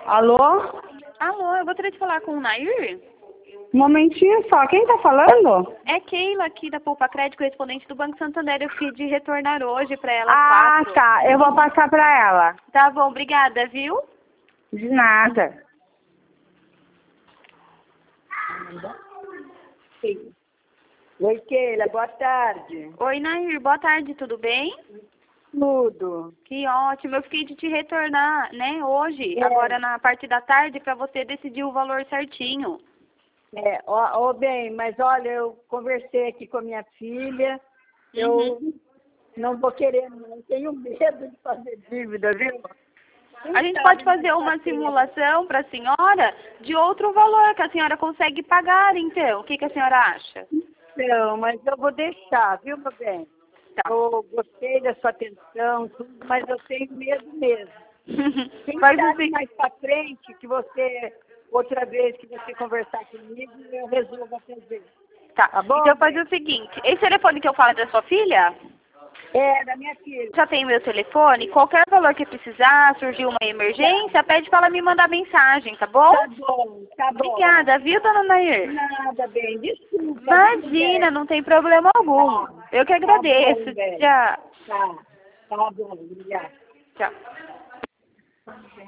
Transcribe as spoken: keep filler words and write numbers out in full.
Alô? Alô, eu gostaria de falar com o Nair. Um momentinho só. Quem tá falando? É Keila aqui da Poupa Crédito, correspondente do Banco Santander. Eu fiz de retornar hoje pra ela. Ah, quatro. tá. Eu vou passar pra ela. Tá bom, obrigada, viu? De nada. Oi, Keila, boa tarde. Oi, Nair, boa tarde, tudo bem? Tudo. Que ótimo, eu fiquei de te retornar, né, hoje, É. agora na parte da tarde, pra você decidir o valor certinho. É, ó, ó, bem, mas olha, eu conversei aqui com a minha filha, eu Uhum. não vou querer, não tenho medo de fazer dívida, viu? A gente pode fazer uma simulação para a senhora de outro valor que a senhora consegue pagar, então. O que, que a senhora acha? Não, mas eu vou deixar, viu, meu bem? Tá. Eu gostei da sua atenção, tudo, mas eu tenho medo mesmo. Quem Faz sabe assim. mais pra frente, que você, outra vez que você conversar comigo, eu resolvo fazer. Tá. Tá bom, Então faz bem? o seguinte, esse telefone que eu falo é da sua filha? É, da minha filha. Já tem meu telefone, qualquer valor que precisar, surgiu uma emergência, pede para ela me mandar mensagem, tá bom? Tá bom, tá bom. Obrigada, viu, dona Nair? Nada, bem, desculpa. Imagina, não tem problema algum. Eu que agradeço. Tá bom, velho. Tchau. Tá, tá bom, obrigada. Tchau.